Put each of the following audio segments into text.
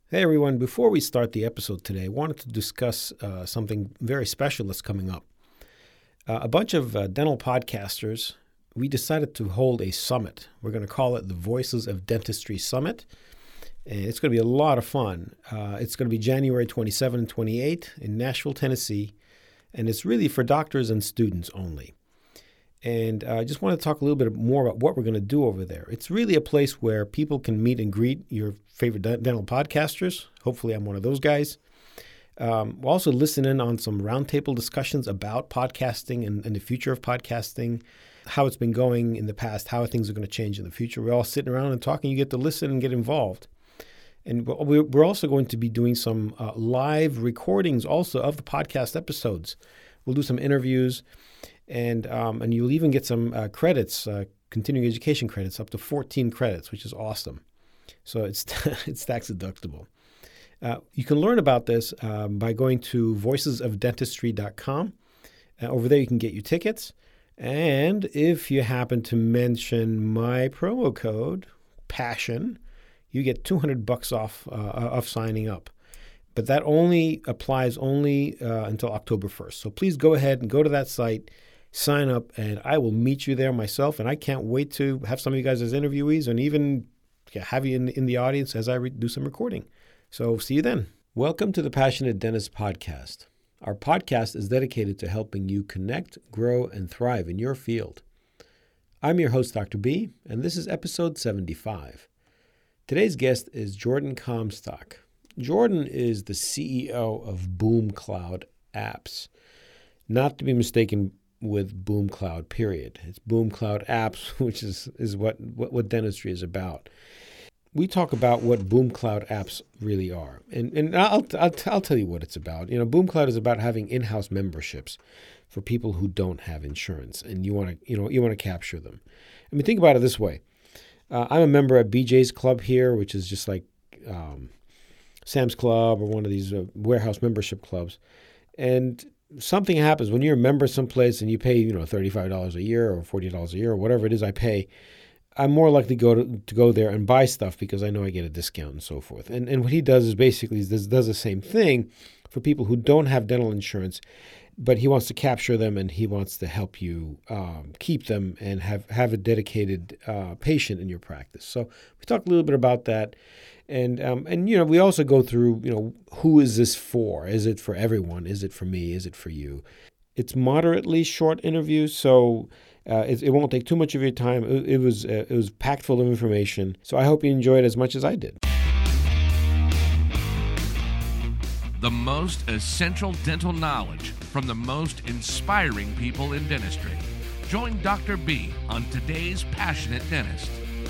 Hey everyone, before we start the episode today, I wanted to discuss something very special that's coming up. A bunch of dental podcasters, we decided to hold a summit. We're going to call it the Voices of Dentistry Summit. And it's going to be a lot of fun. It's going to be January 27 and 28 in Nashville, Tennessee. And it's really for doctors and students only. And I just want to talk a little bit more about what we're going to do over there. It's really a place where people can meet and greet your favorite dental podcasters. Hopefully, I'm one of those guys. We'll also listen in on some roundtable discussions about podcasting and the future of podcasting, how it's been going in the past, how things are going to change in the future. We're all sitting around and talking. You get to listen and get involved. And we're also going to be doing some live recordings also of the podcast episodes. We'll do some interviews. And you'll even get some credits, continuing education credits, up to 14 credits, which is awesome. So it's tax deductible. You can learn about this by going to voicesofdentistry.com. Over there, you can get your tickets. And if you happen to mention my promo code, PASSION, you get $200 off of signing up. But that only applies until October 1st. So please go ahead and go to that site. Sign up, and I will meet you there myself. And I can't wait to have some of you guys as interviewees and even have you in the audience as I do some recording. So see you then. Welcome to the Passionate Dentist Podcast. Our podcast is dedicated to helping you connect, grow, and thrive in your field. I'm your host, Dr. B, and this is episode 75. Today's guest is Jordan Comstock. Jordan is the CEO of BoomCloud Apps, not to be mistaken with BoomCloud, period. It's BoomCloud Apps, which is what dentistry is about. We talk about what BoomCloud Apps really are, and I'll tell you what it's about. You know, BoomCloud is about having in-house memberships for people who don't have insurance, and you want to capture them. I mean, think about it this way: I'm a member at BJ's Club here, which is just like Sam's Club or one of these warehouse membership clubs, and something happens when you're a member someplace and you pay, $35 a year or $40 a year or whatever it is I pay. I'm more likely to go there and buy stuff because I know I get a discount and so forth. And what he does is basically does the same thing for people who don't have dental insurance, but he wants to capture them and he wants to help you keep them and have a dedicated patient in your practice. So we talk a little bit about that. And we also go through, who is this for? Is it for everyone? Is it for me? Is it for you? It's moderately short interviews, so it won't take too much of your time. It was packed full of information. So I hope you enjoy it as much as I did. The most essential dental knowledge from the most inspiring people in dentistry. Join Dr. B on today's Passionate Dentist.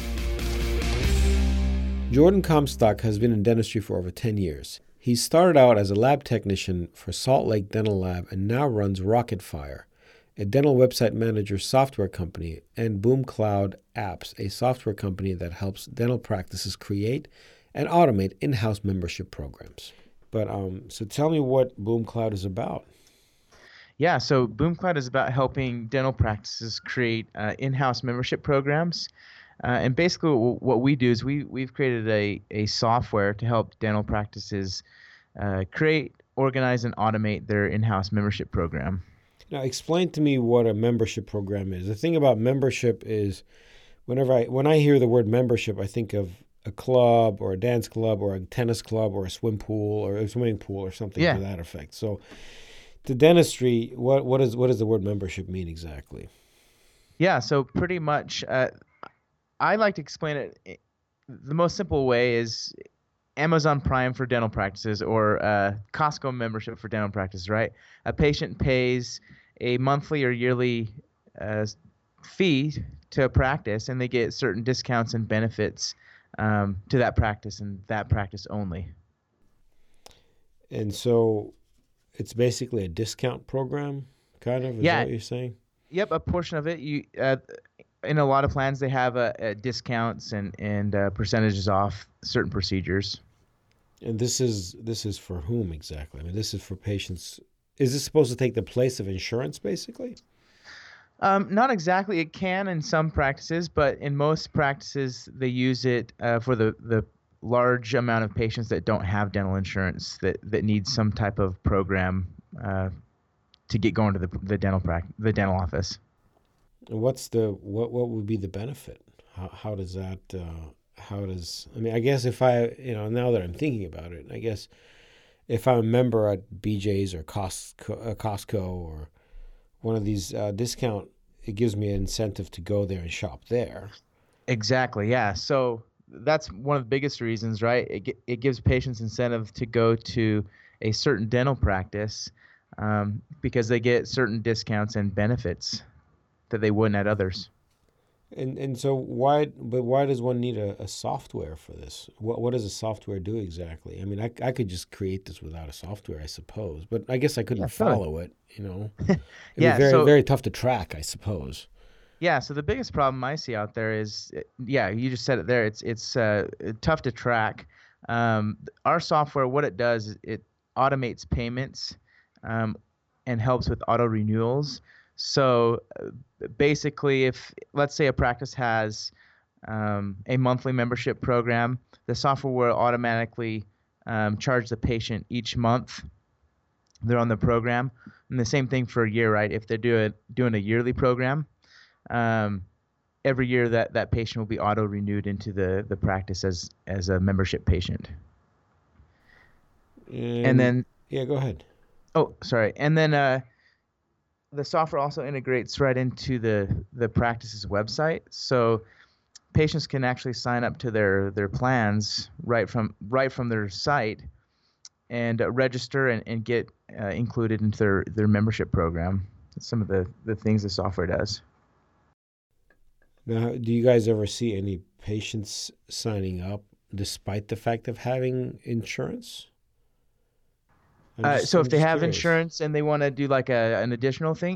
Jordan Comstock has been in dentistry for over 10 years. He started out as a lab technician for Salt Lake Dental Lab and now runs RocketFire, a dental website manager software company, and BoomCloud Apps, a software company that helps dental practices create and automate in-house membership programs. But so tell me what BoomCloud is about. Yeah, so BoomCloud is about helping dental practices create in-house membership programs. And basically what we do is we've created a software to help dental practices create, organize, and automate their in-house membership program. Now, explain to me what a membership program is. The thing about membership is when I hear the word membership, I think of a club or a dance club or a tennis club or a swim pool or a swimming pool or something to that effect. So to dentistry, what does the word membership mean exactly? Yeah, so pretty much I like to explain it the most simple way is Amazon Prime for dental practices or Costco membership for dental practices, right? A patient pays a monthly or yearly fee to a practice, and they get certain discounts and benefits to that practice and that practice only. And so it's basically a discount program, kind of? Is that what you're saying? Yep, a portion of it. In a lot of plans, they have discounts and percentages off certain procedures. And this is for whom exactly? I mean, this is for patients. Is this supposed to take the place of insurance, basically? Not exactly. It can in some practices, but in most practices, they use it for the large amount of patients that don't have dental insurance that need some type of program to get going to the dental office. What would be the benefit? How does that I mean, I guess if now that I'm thinking about it, I guess if I'm a member at BJ's or Costco or one of these discount, it gives me an incentive to go there and shop there. Exactly. Yeah. So that's one of the biggest reasons, right? It gives patients incentive to go to a certain dental practice because they get certain discounts and benefits that they wouldn't at others. And so why does one need a software for this? What does a software do exactly? I mean, I could just create this without a software, I suppose, but I guess I couldn't follow it, It'd be very tough to track, I suppose. Yeah, so the biggest problem I see out there is, you just said it there. It's tough to track. Our software, what it does is it automates payments and helps with auto renewals. So basically, if let's say a practice has a monthly membership program, the software will automatically charge the patient each month they're on the program. And the same thing for a year, right? If they're doing a yearly program, every year that patient will be auto renewed into the practice as a membership patient. And then go ahead. Oh, sorry. And then the software also integrates right into the practice's website, so patients can actually sign up to their plans right from their site and register and get included into their membership program. That's some of the things the software does. Now, do you guys ever see any patients signing up despite the fact of having insurance? So if they have insurance and they want to do like an additional thing,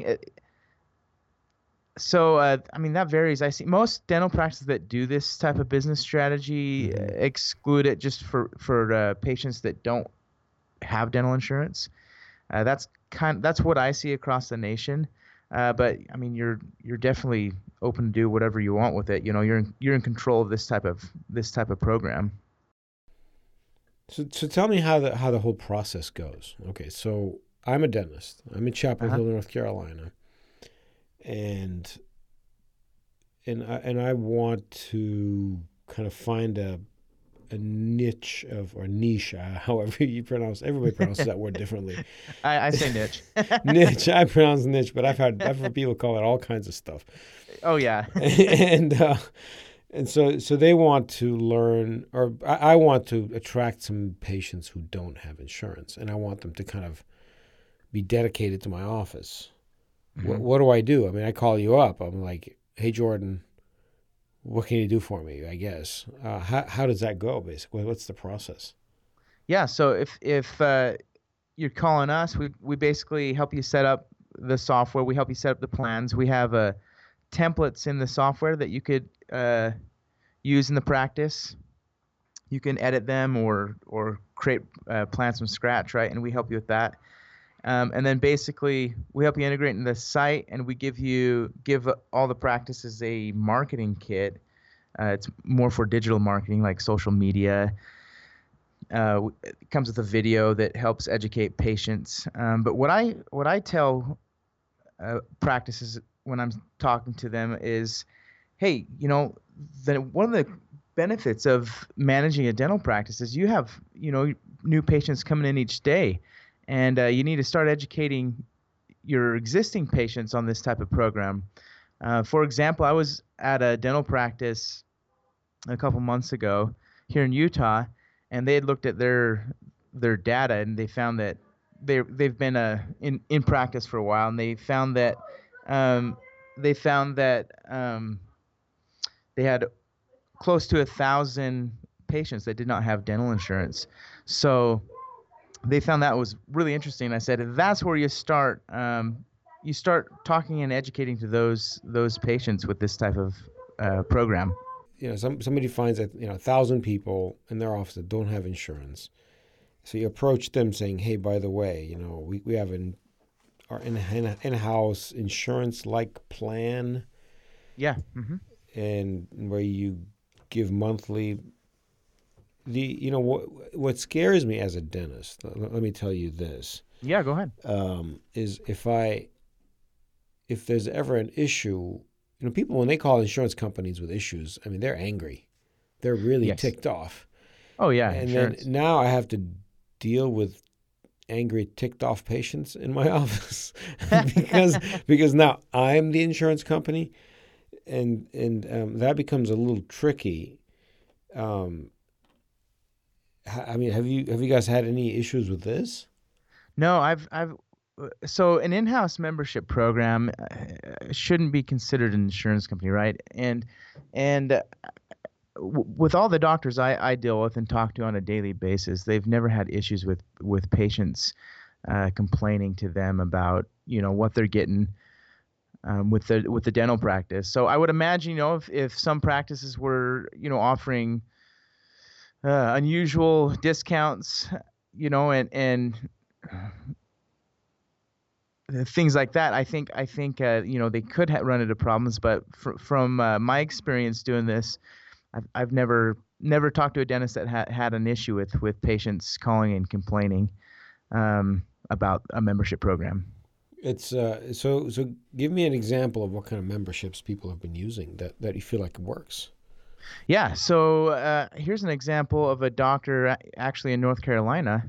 I mean, that varies. I see most dental practices that do this type of business strategy exclude it just for patients that don't have dental insurance. That's what I see across the nation. But I mean, you're definitely open to do whatever you want with it. You're in control of this type of program. So tell me how the whole process goes. Okay, so I'm a dentist. I'm in Chapel Hill, North Carolina, and I want to kind of find a niche or niche, however you pronounce. Everybody pronounces that word differently. I say niche. Niche. I pronounce niche, but I've heard people call it all kinds of stuff. Oh yeah. And so they want to learn, or I want to attract some patients who don't have insurance, and I want them to kind of be dedicated to my office. Mm-hmm. What do I do? I mean, I call you up. I'm like, hey, Jordan, what can you do for me, I guess? How does that go, basically? What's the process? Yeah, so if you're calling us, we basically help you set up the software. We help you set up the plans. We have templates in the software that you could use in the practice. You can edit them or create plans from scratch, right? And we help you with that. And then basically we help you integrate in the site, and we give all the practices a marketing kit. It's more for digital marketing, like social media. It comes with a video that helps educate patients. But what I tell practices when I'm talking to them is, hey, one of the benefits of managing a dental practice is you have, new patients coming in each day, and you need to start educating your existing patients on this type of program. For example, I was at a dental practice a couple months ago here in Utah, and they had looked at their data, and they found that they've been in practice for a while, and they found that they had close to 1,000 patients that did not have dental insurance. So they found that was really interesting. I said, that's where you start. You start talking and educating to those patients with this type of program. Somebody finds that 1,000 people in their office that don't have insurance. So you approach them saying, hey, by the way, we have our in-house insurance-like plan. Yeah. Mm-hmm. And where you give monthly what scares me as a dentist. Let me tell you this. Yeah, go ahead. Is if there's ever an issue, people when they call insurance companies with issues, I mean they're angry, they're really ticked off. Oh yeah, and insurance. then now I have to deal with angry, ticked off patients in my office because now I'm the insurance company, and that becomes a little tricky. I mean, have you guys had any issues with this? No, so an in-house membership program shouldn't be considered an insurance company, right? And with all the doctors I deal with and talk to on a daily basis, they've never had issues with patients complaining to them about what they're getting with the dental practice. So I would imagine if some practices were offering unusual discounts, and things like that, I think they could run into problems. But from my experience doing this, I've never talked to a dentist that had an issue with patients calling and complaining about a membership program. It's so give me an example of what kind of memberships people have been using that you feel like works. Yeah, so here's an example of a doctor actually in North Carolina.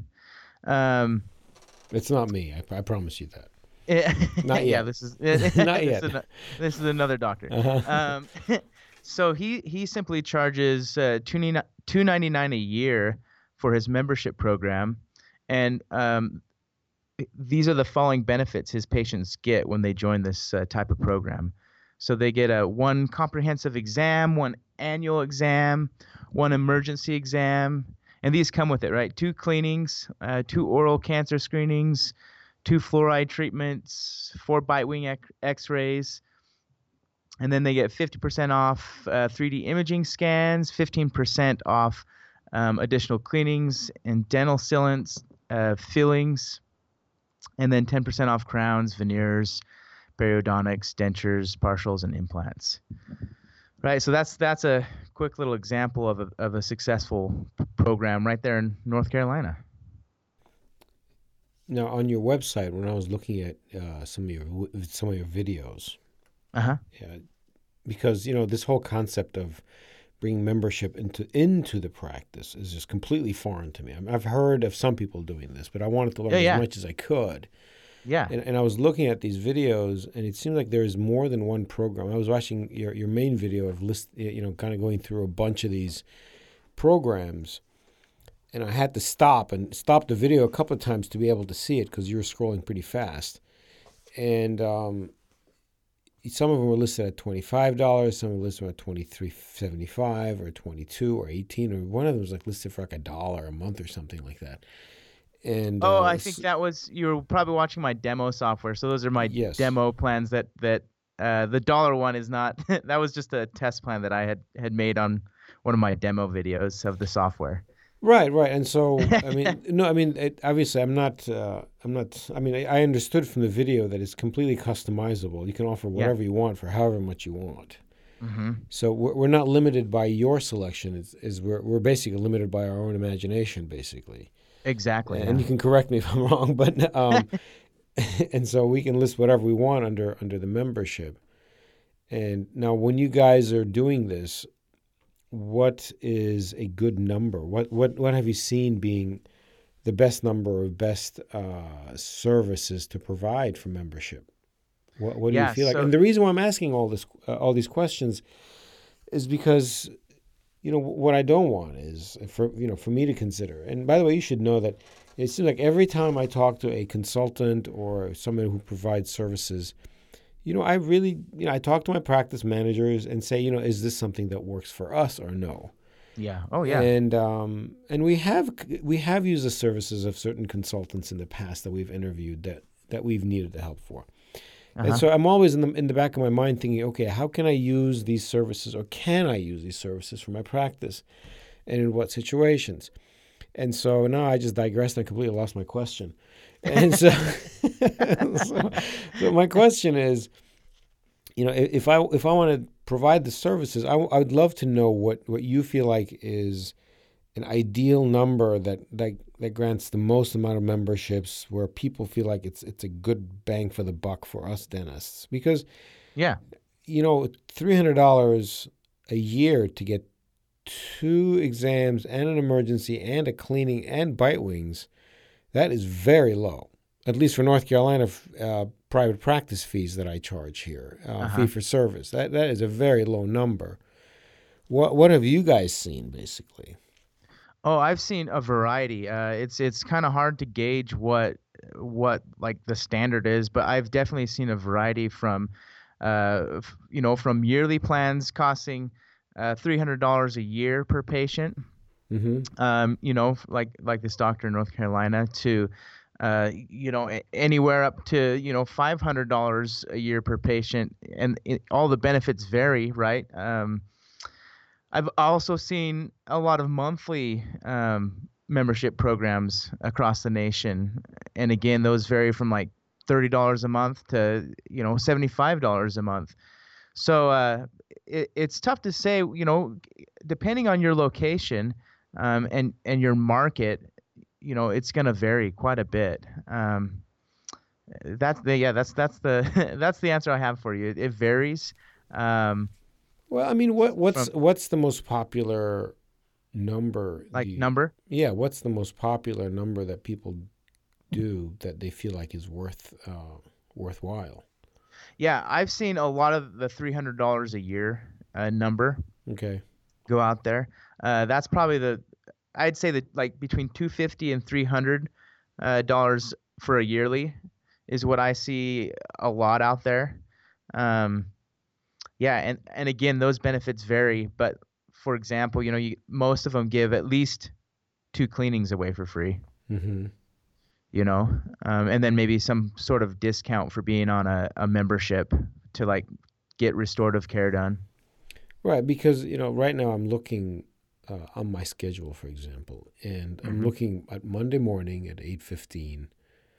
It's not me. I promise you that. Not yet. Yeah, this is not yet. This is another doctor. Uh-huh. So he simply charges $299 a year for his membership program, and these are the following benefits his patients get when they join this type of program. So they get one comprehensive exam, one annual exam, one emergency exam, and these come with it, right? 2 cleanings, 2 oral cancer screenings, 2 fluoride treatments, 4 bite wing x-rays, and then they get 50% off 3D imaging scans, 15% off additional cleanings and dental sealants, fillings, and then 10% off crowns, veneers, periodontics, dentures, partials, and implants. Right, so that's a quick little example of a successful program right there in North Carolina. Now, on your website, when I was looking at some of your videos, because this whole concept of bringing membership into the practice is just completely foreign to me. I've heard of some people doing this, but I wanted to learn as much as I could. Yeah. And I was looking at these videos, and it seemed like there is more than one program. I was watching your main video of kind of going through a bunch of these programs, and I had to stop the video a couple of times to be able to see it because you were scrolling pretty fast. And some of them were listed at $25, some were listed at $23.75 or $22 or $18, or one of them was listed for $1 a month or something like that. And I think that was, you were probably watching my demo software. So those are my demo plans that the $1 one is not. That was just a test plan that I had made on one of my demo videos of the software. Right. And so, obviously I'm not, I understood from the video that it's completely customizable. You can offer whatever you want for however much you want. Mm-hmm. So we're not limited by your selection. We're basically limited by our own imagination, basically. Exactly. And you can correct me if I'm wrong, but and so we can list whatever we want under the membership. And now when you guys are doing this, what is a good number? What have you seen being the best number of best services to provide for membership? What do you feel like? And the reason why I'm asking all these questions is because what I don't want is for me to consider. And by the way, you should know that it seems like every time I talk to a consultant or somebody who provides services, I talk to my practice managers and say, is this something that works for us or no? Yeah. Oh, yeah. And we have used the services of certain consultants in the past that we've interviewed that we've needed the help for. And so I'm always in the back of my mind thinking, okay, how can I use these services, or can I use these services for my practice, and in what situations? And so now I just digressed and I completely lost my question. And so my question is, if I want to provide the services, I would love to know what you feel like is an ideal number that grants the most amount of memberships, where people feel like it's a good bang for the buck for us dentists? Because $300 a year to get 2 exams and an emergency and a cleaning and bite wings, that is very low. At least for North Carolina private practice fees that I charge here, fee for service. That is a very low number. What have you guys seen, basically? Oh, I've seen a variety. It's kind of hard to gauge what like the standard is, but I've definitely seen a variety from, from yearly plans costing $300 a year per patient. Like this doctor in North Carolina, to anywhere up to $500 a year per patient, and all the benefits vary, right? I've also seen a lot of monthly membership programs across the nation, and again, those vary from like $30 a month to $75 a month. So it's tough to say, depending on your location and your market, it's going to vary quite a bit. That's the that's the answer I have for you. It varies. Well, I mean, what's the most popular number? Number? Yeah, what's the most popular number that people do that they feel like is worthwhile? Yeah, I've seen a lot of the $300 a year number. Okay. Go out there. That's probably I'd say that like between $250 and $300 for a yearly is what I see a lot out there. Yeah, and again, those benefits vary. But for example, most of them give at least 2 cleanings away for free. Mm-hmm. And then maybe some sort of discount for being on a membership to like get restorative care done. Right, because right now I'm looking on my schedule, for example, and I'm looking at Monday morning at 8:15.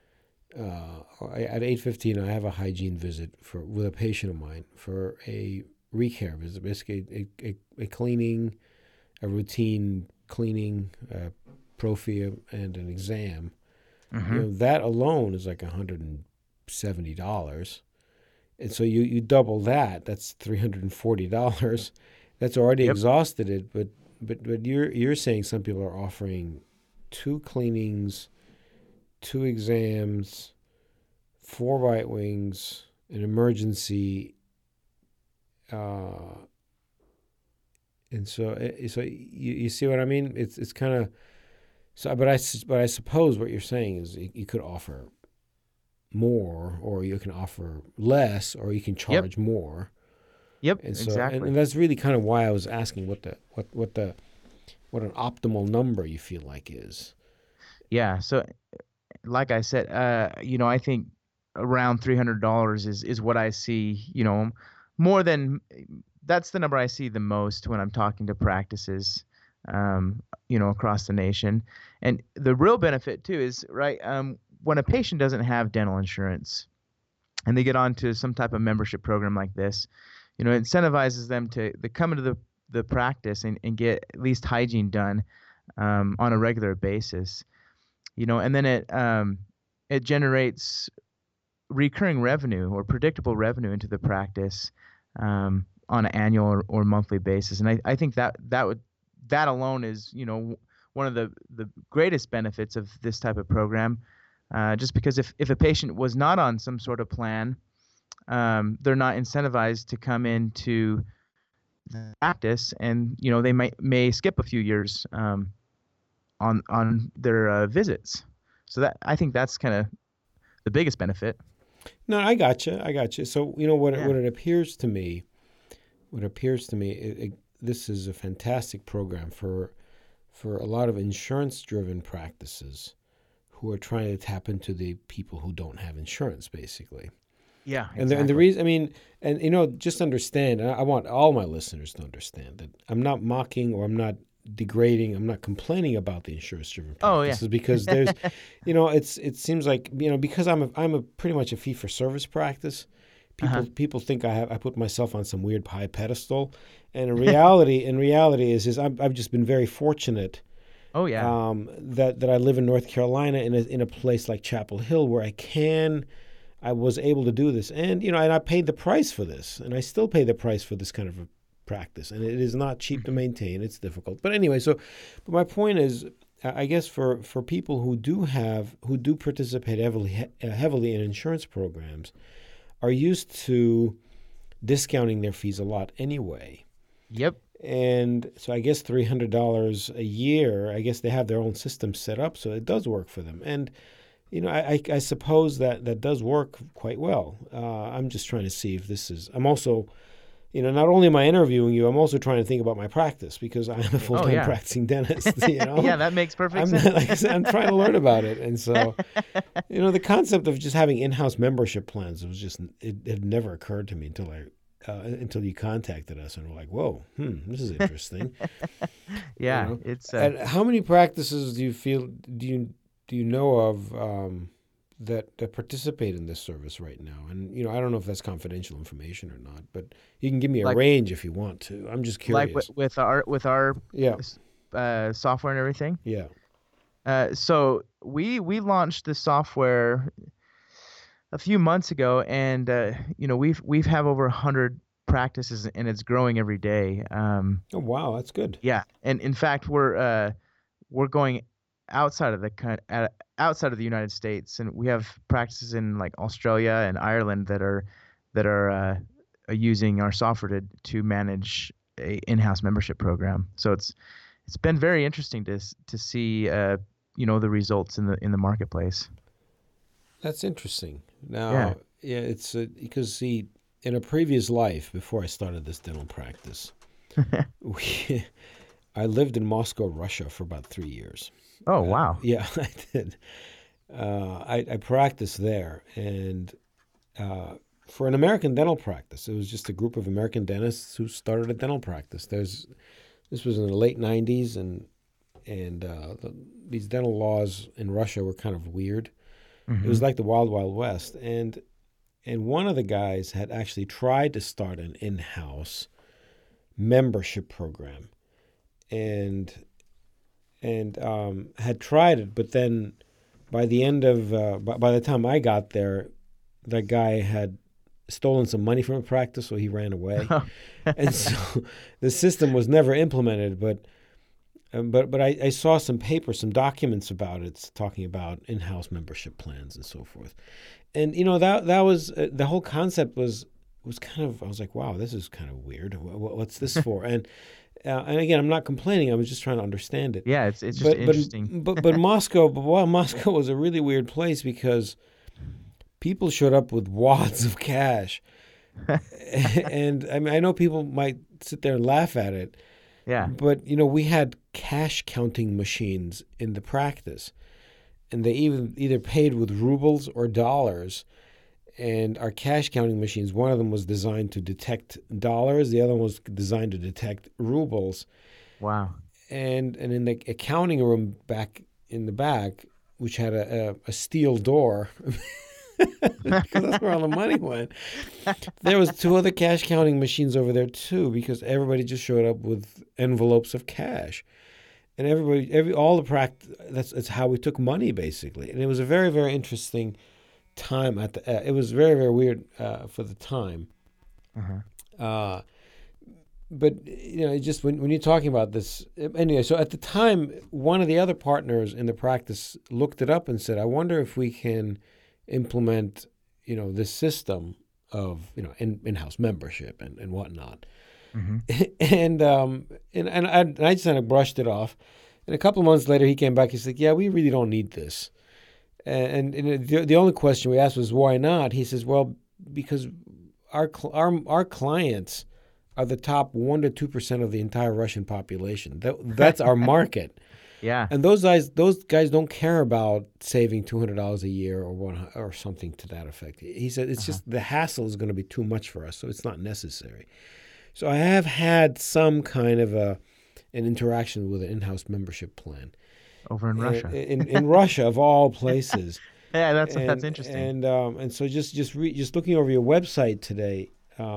At 8:15, I have a hygiene visit with a patient of mine for a recare visit, basically a cleaning, a routine cleaning, prophy, and an exam. That alone is like $170, and so you double that. That's $340. That's already exhausted it. But you're saying some people are offering 2 cleanings, 2 exams, 4 bite wings, an emergency, and so you see what I mean? It's kind of so. But I suppose what you're saying is you could offer more, or you can offer less, or you can charge more. Yep, and so, exactly. And that's really kind of why I was asking what an optimal number you feel like is. Yeah. So, like I said, I think around $300 is what I see. More than that's the number I see the most when I'm talking to practices, across the nation. And the real benefit too is when a patient doesn't have dental insurance, and they get onto some type of membership program like this, it incentivizes them to come into the practice and get at least hygiene done on a regular basis. And then it generates recurring revenue or predictable revenue into the practice on an annual or monthly basis. And I think that alone is one of the greatest benefits of this type of program. Just because if a patient was not on some sort of plan, they're not incentivized to come into the practice, and they may skip a few years on their visits. So that I think that's kind of the biggest benefit. No, I gotcha. So what it appears to me, this is a fantastic program for a lot of insurance-driven practices who are trying to tap into the people who don't have insurance, basically. Yeah, exactly. And the reason, just understand. I want all my listeners to understand that I'm not mocking or I'm not degrading. I'm not complaining about the insurance-driven practices. Because there's, it seems like because I'm a pretty much a fee-for-service practice. People think I put myself on some weird high pedestal, and in reality is I've just been very fortunate Oh yeah. That I live in North Carolina in a place like Chapel Hill where I was able to do this, and and I paid the price for this, and I still pay the price for this kind of a practice, and it is not cheap to maintain. It's difficult, but anyway. But my point is, I guess for people who do participate heavily in insurance programs, are used to discounting their fees a lot anyway. Yep. And so I guess $300 a year, I guess they have their own system set up, so it does work for them. And, I suppose that does work quite well. I'm just trying to see if this is, I'm also, not only am I interviewing you, I'm also trying to think about my practice because I am a full-time practicing dentist, Yeah, that makes perfect sense. Like I said, I'm trying to learn about it. And so, the concept of just having in-house membership plans it had never occurred to me until you contacted us and we're like, whoa, this is interesting. Yeah, it's. And how many practices do you know of that participate in this service right now? And I don't know if that's confidential information or not, but you can give me a range if you want to. I'm just curious. Like with our software and everything. Yeah. So we launched the software a few months ago, and we've have over 100 practices, and it's growing every day. Oh wow, that's good. Yeah, and in fact, we're going outside of the United States, and we have practices in like Australia and Ireland that are using our software to manage a in-house membership program. So it's been very interesting to see the results in the marketplace. That's interesting. Now, it's because in a previous life before I started this dental practice, I lived in Moscow, Russia for about 3 years. Oh, wow. Yeah, I did. I practiced there, and for an American dental practice, it was just a group of American dentists who started a dental practice. This was in the late 90s, and these dental laws in Russia were kind of weird. Mm-hmm. It was like the Wild Wild West, and one of the guys had actually tried to start an in-house membership program, and had tried it, but then by the time I got there, that guy had stolen some money from a practice, so he ran away, and so the system was never implemented. But I saw some documents about it, talking about in-house membership plans and so forth, and that was the whole concept was kind of, I was like, wow, this is kind of weird. What's this for? And again, I'm not complaining. I was just trying to understand it. Yeah, it's just interesting. But Moscow was a really weird place because people showed up with wads of cash, and I mean, I know people might sit there and laugh at it. Yeah. But we had cash counting machines in the practice, and they either paid with rubles or dollars. And our cash counting machines, one of them was designed to detect dollars, the other one was designed to detect rubles. Wow. And in the accounting room back in the back, which had a steel door, because that's where all the money went, there was 2 other cash counting machines over there too, because everybody just showed up with envelopes of cash. And that's how we took money, basically. And it was a very, very interesting time it was very, very weird for the time. Uh-huh. But just when you're talking about this anyway, so at the time, one of the other partners in the practice looked it up and said, I wonder if we can implement this system of in-house membership and whatnot. Mm-hmm. and I just kind of brushed it off, and a couple of months later he came back. He said, yeah, we really don't need this. And the only question we asked was, why not? He says, well, because our clients are the top 1 to 2% of the entire Russian population. That's our market. Yeah. And those guys don't care about saving $200 a year or something to that effect. He said it's just the hassle is going to be too much for us, so it's not necessary. So I have had some kind of an interaction with an in-house membership plan. Over in Russia. In Russia, of all places. Yeah, that's interesting. And so just looking over your website today,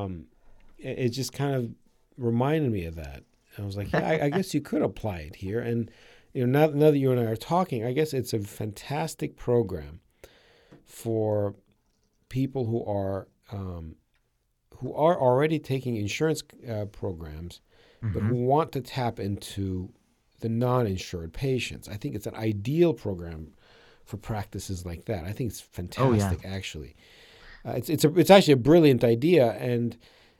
it just kind of reminded me of that. I was like, yeah, I guess you could apply it here. And now that you and I are talking, I guess it's a fantastic program for people who are already taking insurance programs, but who want to tap into the non-insured patients. I think it's an ideal program for practices like that. I think it's fantastic, actually. It's actually a brilliant idea, and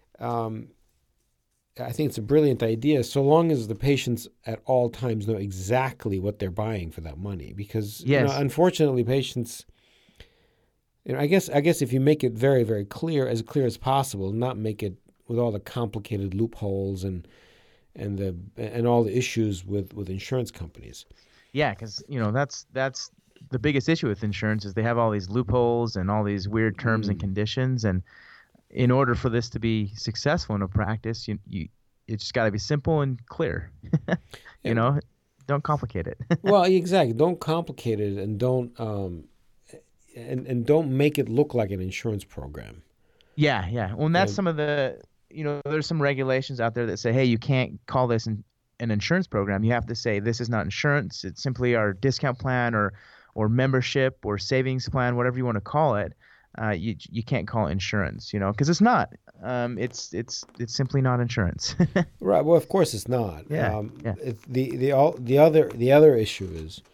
I think it's a brilliant idea so long as the patients at all times know exactly what they're buying for that money. Because unfortunately, patients, I guess if you make it very, very clear as possible, not make it with all the complicated loopholes and all the issues with insurance companies. Yeah, because that's the biggest issue with insurance is they have all these loopholes and all these weird terms and conditions, and in order for this to be successful in a practice, you just got to be simple and clear. Don't complicate it. Well, exactly. Don't complicate it, and don't and don't make it look like an insurance program. Yeah. Well, and that's some of the there's some regulations out there that say, hey, you can't call this an insurance program. You have to say this is not insurance. It's simply our discount plan or membership or savings plan, whatever you want to call it. You can't call it insurance, because it's not. It's simply not insurance. Right. Well, of course it's not. Yeah. The other issue is,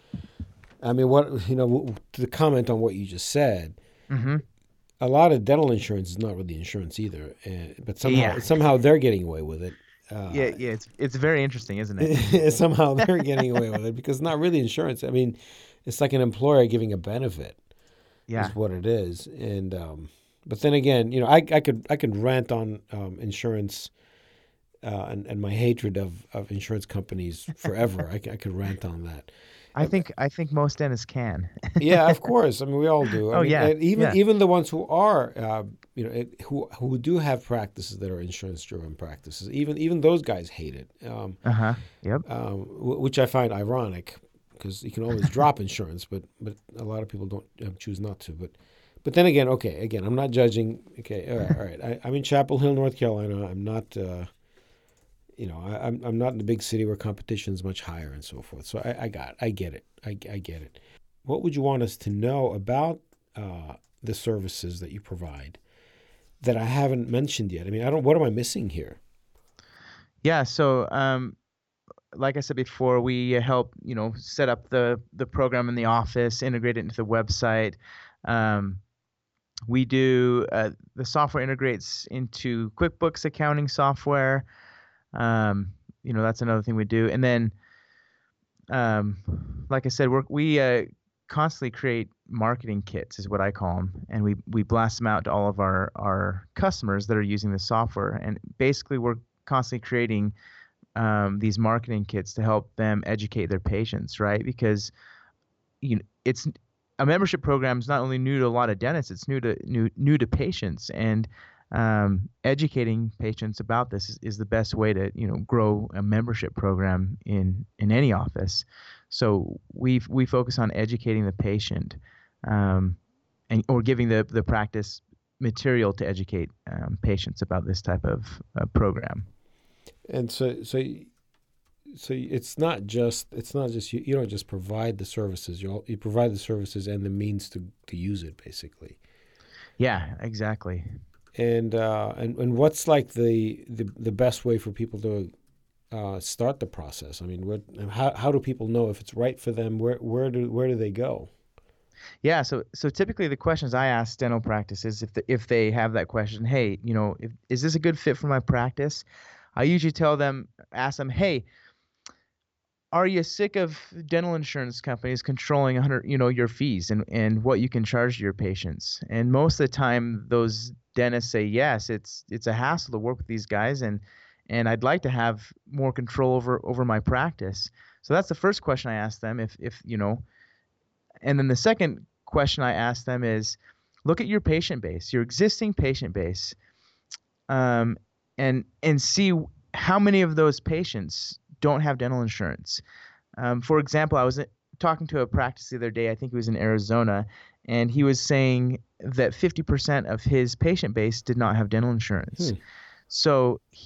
to comment on what you just said. Mm-hmm. A lot of dental insurance is not really insurance either, but somehow they're getting away with it. It's very interesting, isn't it? Somehow they're getting away with it because it's not really insurance. I mean, it's like an employer giving a benefit. Yeah, is what it is. And but then again, I could rant on insurance and my hatred of insurance companies forever. I could rant on that. I think most dentists can. Yeah, of course. I mean, we all do. Even the ones who are who do have practices that are insurance-driven practices. Even those guys hate it. Yep. Which I find ironic. Because you can always drop insurance, but a lot of people don't choose not to. But then again, I'm not judging. Okay, all right. I'm in Chapel Hill, North Carolina. I'm not, I'm not in the big city where competition is much higher and so forth. So I get it. I get it. What would you want us to know about the services that you provide that I haven't mentioned yet? I mean, what am I missing here? Yeah. So. Like I said before, we help set up the program in the office, integrate it into the website. We do the software integrates into QuickBooks accounting software. That's another thing we do. And then, like I said, we constantly create marketing kits, is what I call them, and we blast them out to all of our customers that are using the software. And basically, we're constantly creating these marketing kits to help them educate their patients, right? Because it's a membership program is not only new to a lot of dentists, it's new to patients, and educating patients about this is the best way to grow a membership program in any office. So we focus on educating the patient, or giving the practice material to educate patients about this type of program. And so it's not just you don't just provide the services, you provide the services and the means to use it, basically. Yeah, exactly. And what's like the best way for people to start the process? I mean, how do people know if it's right for them? Where do they go? Yeah, so typically the questions I ask dental practices, if they have that question, hey, is this a good fit for my practice? I usually ask them, hey, are you sick of dental insurance companies controlling your fees and what you can charge your patients? And most of the time, those dentists say yes. It's a hassle to work with these guys, and I'd like to have more control over my practice. So that's the first question I ask them. If and then the second question I ask them is, look at your patient base, your existing patient base, and see how many of those patients don't have dental insurance. For example, I was talking to a practice the other day, I think it was in Arizona, and he was saying that 50% of his patient base did not have dental insurance. So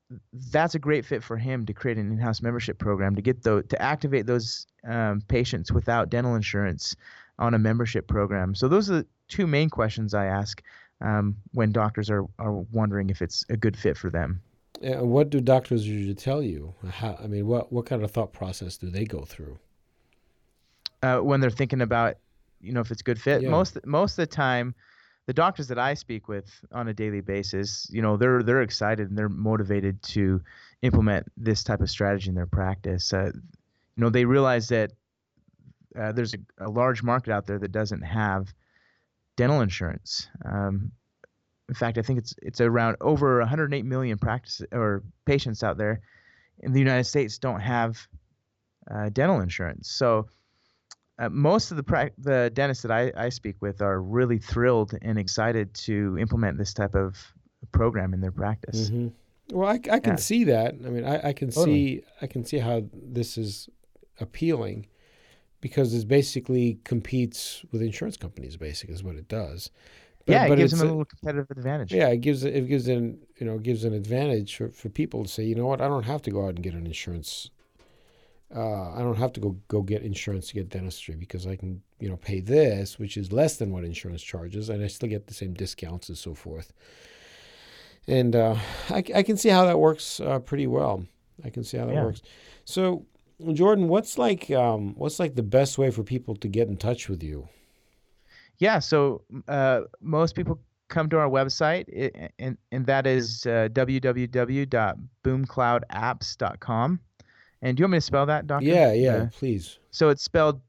that's a great fit for him to create an in-house membership program to activate those patients without dental insurance on a membership program. So those are the two main questions I ask when doctors are wondering if it's a good fit for them. What do doctors usually tell you? What kind of thought process do they go through? When they're thinking about, if it's a good fit, Yeah. most of the time, the doctors that I speak with on a daily basis, they're excited and they're motivated to implement this type of strategy in their practice. They realize that there's a large market out there that doesn't have dental insurance. In fact, I think it's around over 108 million patients out there in the United States don't have dental insurance. So most of the dentists that I speak with are really thrilled and excited to implement this type of program in their practice. Mm-hmm. Well, I can see that. I can Totally. see how this is appealing, because it basically competes with insurance companies. Basically, is what it does. But it gives them a little competitive advantage. Yeah, it gives an advantage for people to say, you know what, I don't have to go out and get an insurance. I don't have to go get insurance to get dentistry, because I can pay this, which is less than what insurance charges, and I still get the same discounts and so forth. And I can see how that works pretty well. I can see how that works. So, Jordan, what's the best way for people to get in touch with you? Yeah, so most people come to our website, and that is www.boomcloudapps.com. And do you want me to spell that, Doctor? Yeah, please. So it's spelled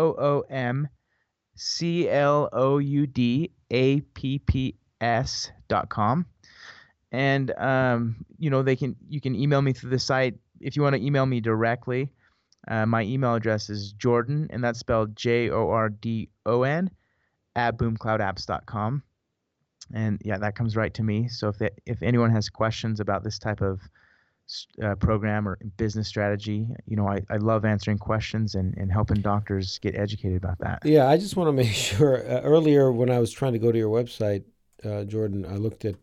BOOMCLOUDAPPS.com. And you can email me through the site. If you want to email me directly, my email address is Jordan, and that's spelled JORDON @boomcloudapps.com. And that comes right to me. So if anyone has questions about this type of program or business strategy, I love answering questions and helping doctors get educated about that. Yeah, I just want to make sure. Earlier, when I was trying to go to your website, Jordan, I looked at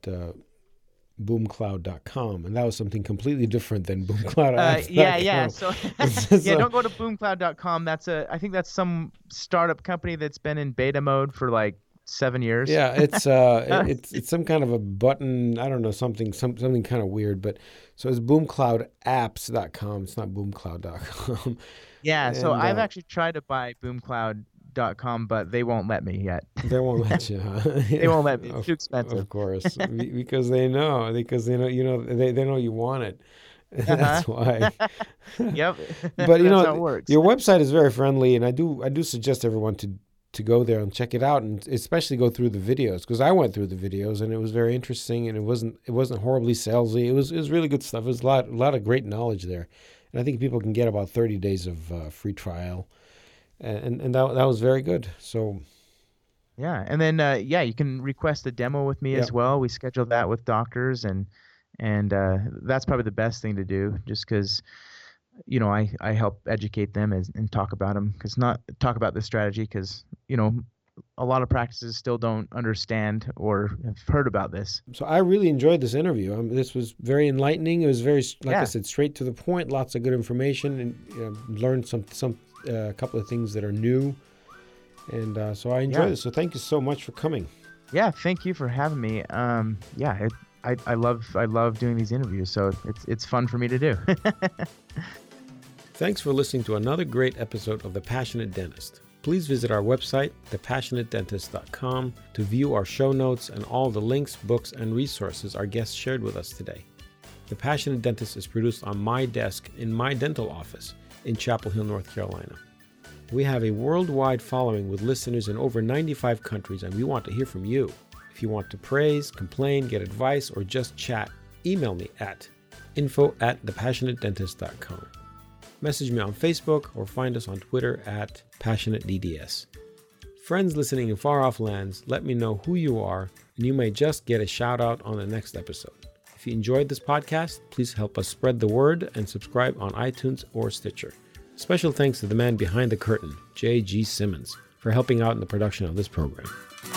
boomcloud.com, and that was something completely different than boomcloud. Yeah. So don't go to boomcloud.com. I think that's some startup company that's been in beta mode for like 7 years. Yeah, it's some kind of a button. I don't know, something kind of weird. But so it's boomcloudapps.com. It's not boomcloud.com. Yeah. So I've actually tried to buy boomcloud.com, but they won't let me yet. They won't let you. Huh? They won't let me. It's too expensive. Of course, because they know they know you want it. That's why. Yep. But That's how it works. Your website is very friendly, and I do suggest everyone to go there and check it out, and especially go through the videos, because I went through the videos and it was very interesting, and it wasn't horribly salesy. It was really good stuff. It was a lot of great knowledge there, and I think people can get about 30 days of free trial, and that was very good. So. Yeah, and then you can request a demo with me as well. We schedule that with doctors, and that's probably the best thing to do, just because I help educate them and talk about them, talk about the strategy, because a lot of practices still don't understand or have heard about this. So I really enjoyed this interview. This was very enlightening. It was very, I said, straight to the point. Lots of good information, and learned some a couple of things that are new. And so I enjoyed it. So thank you so much for coming. Yeah, thank you for having me. I love doing these interviews, so it's fun for me to do. Thanks for listening to another great episode of The Passionate Dentist. Please visit our website, thepassionatedentist.com, to view our show notes and all the links, books, and resources our guests shared with us today. The Passionate Dentist is produced on my desk in my dental office in Chapel Hill, North Carolina. We have a worldwide following with listeners in over 95 countries, and we want to hear from you. If you want to praise, complain, get advice, or just chat, email me at info@thepassionatedentist.com. Message me on Facebook or find us on Twitter at PassionateDDS. Friends listening in far-off lands, let me know who you are, and you may just get a shout-out on the next episode. If you enjoyed this podcast, please help us spread the word and subscribe on iTunes or Stitcher. Special thanks to the man behind the curtain, J.G. Simmons, for helping out in the production of this program.